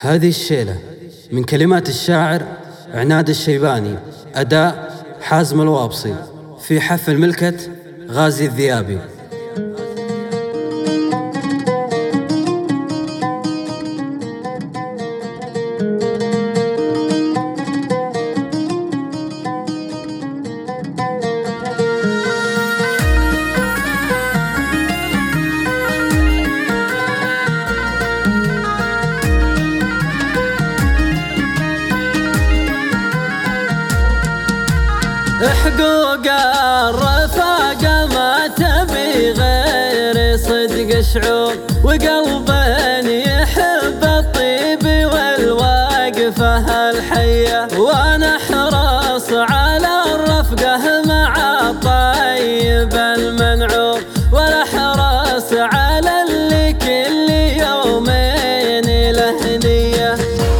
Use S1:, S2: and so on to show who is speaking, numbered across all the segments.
S1: هذه الشيلة من كلمات الشاعر عناد الشيباني، أداء حازم الوابصي، في حفل ملكة غازي الذيابي.
S2: حقوق الرفاق ما تبي غير صدق شعور، وقلب يحب الطيب والواقفة الحية، ونحرص على الرفقة مع الطيب المنعور، ونحرص على اللي كل يومين له نية.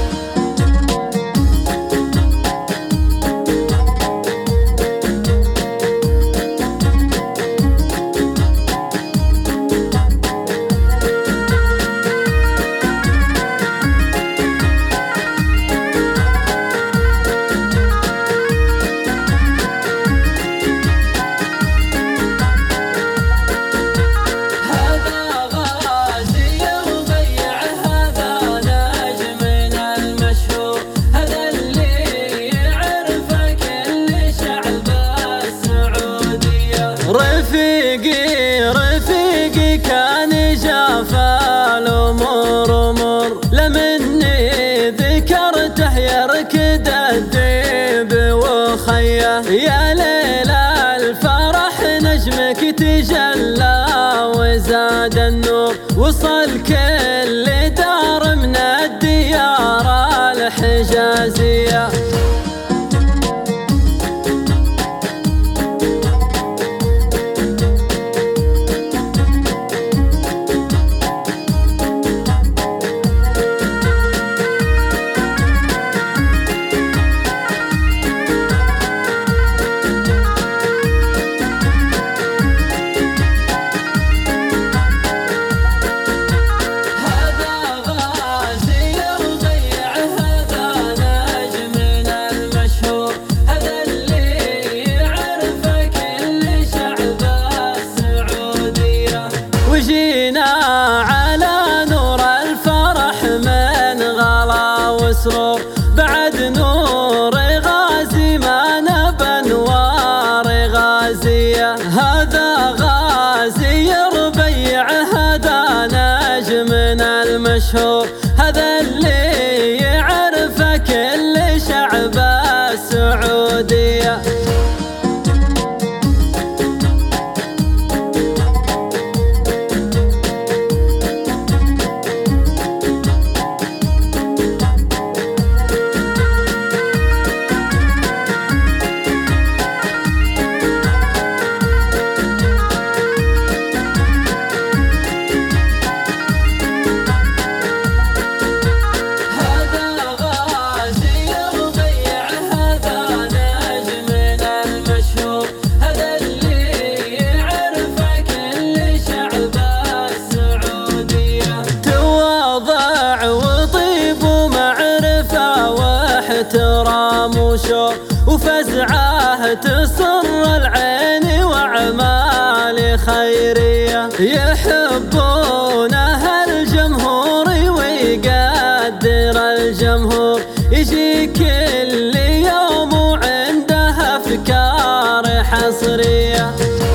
S2: رفيقي كان جافا الأمور أمور، لمني ذكرته يركد الديب وخيه. يا ليل الفرح نجمك تجلى وزاد النور، وصل كل دار من الديار الحجازية. وجينا على نور الفرح من غلا وسرور، بعد نور غازي ما نبى انوار غازية. هذا غازي ربيع، هذا نجمنا المشهور، هذا اللي يعرفه كل شعب السعودية. احترام وشوق وفزعه تسر العين، واعمال خيريه يحبونه الجمهور ويقدر الجمهور، يجي كل يوم وعنده افكار حصريه.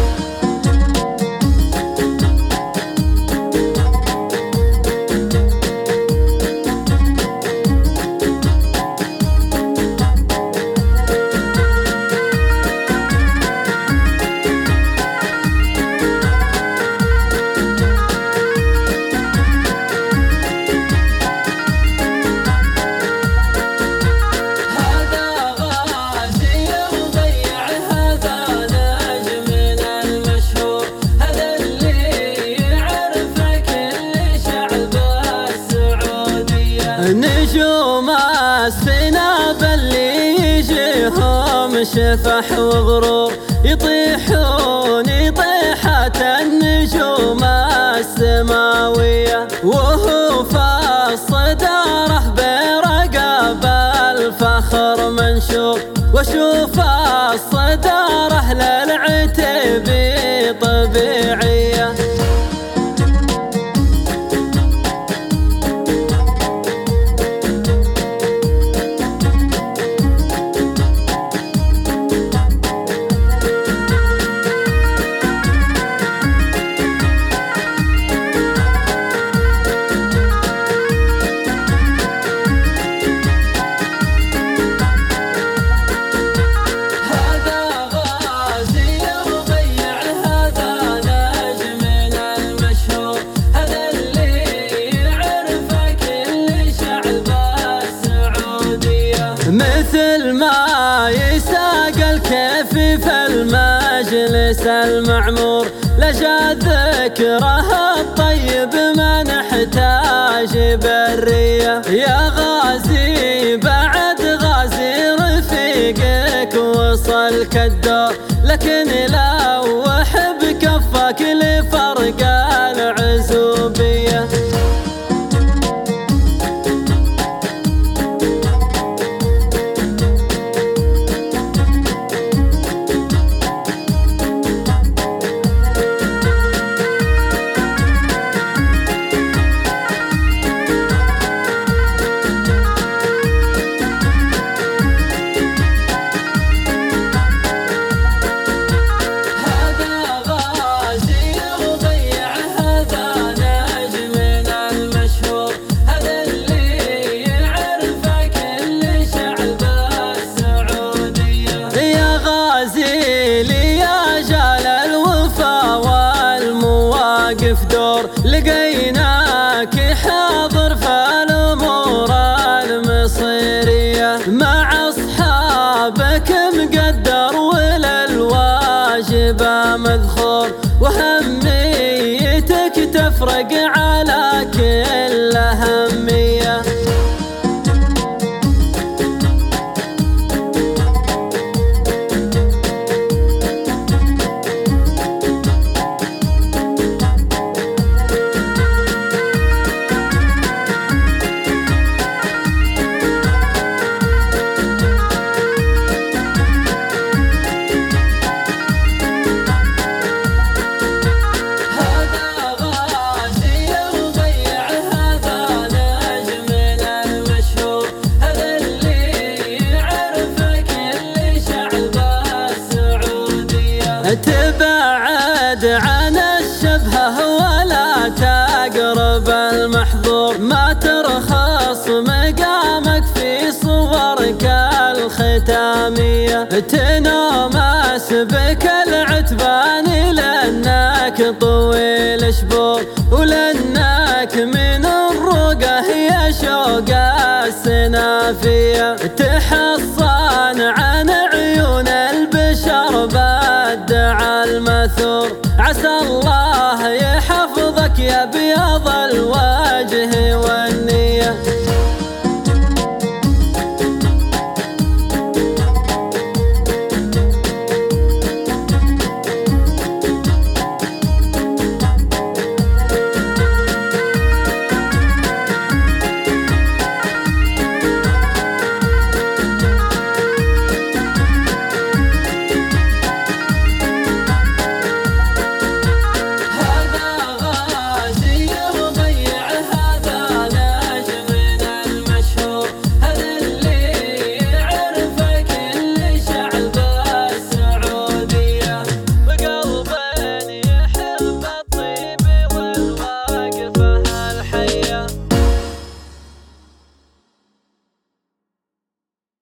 S2: نجوم السناب اللي يجيهم شفح وغرور، يطيحون طيحة النجوم السماوية، وهو في الصدارة واشوف الصدارة للعتب طبيعية. مثل ما يساق الكيف في المجلس المعمور، لجأ ذكره الطيب ما نحتاج برية. يا غازي بعد غازي رفيقك وصلك الدور، لكن لو وحب كفك لفرق العزوبية. لقيناك حاضر في الأمور المصيرية، مع أصحابك مقدر وللواجب مذخور، وهميتك تفرق على كل أهمية. تبعد عن الشبهة ولا تقرب المحظور، ما ترخص مقامك في صورك الختامية. تنومس بك العتبان لأنك طويل شبور، ولأنك من الرقة هي شوق السنافية. تحصن عن عيون البشر بالدعاء المثور، عسى الله يحفظك يا بياض الوجه